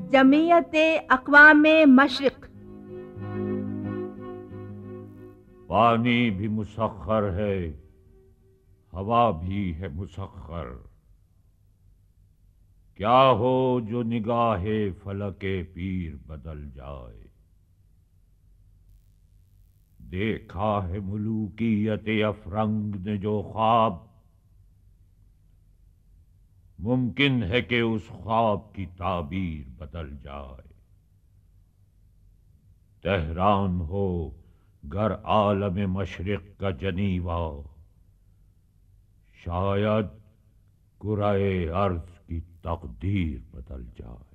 جمعیت اقوام مشرق۔ پانی بھی مسخر ہے، ہوا بھی ہے مسخر، کیا ہو جو نگاہ فلک پیر بدل جائے۔ دیکھا ہے ملوکیت افرنگ نے جو خواب، ممکن ہے کہ اس خواب کی تعبیر بدل جائے۔ تہران ہو گر عالم مشرق کا جنیوا، شاید کرۂ ارض کی تقدیر بدل جائے۔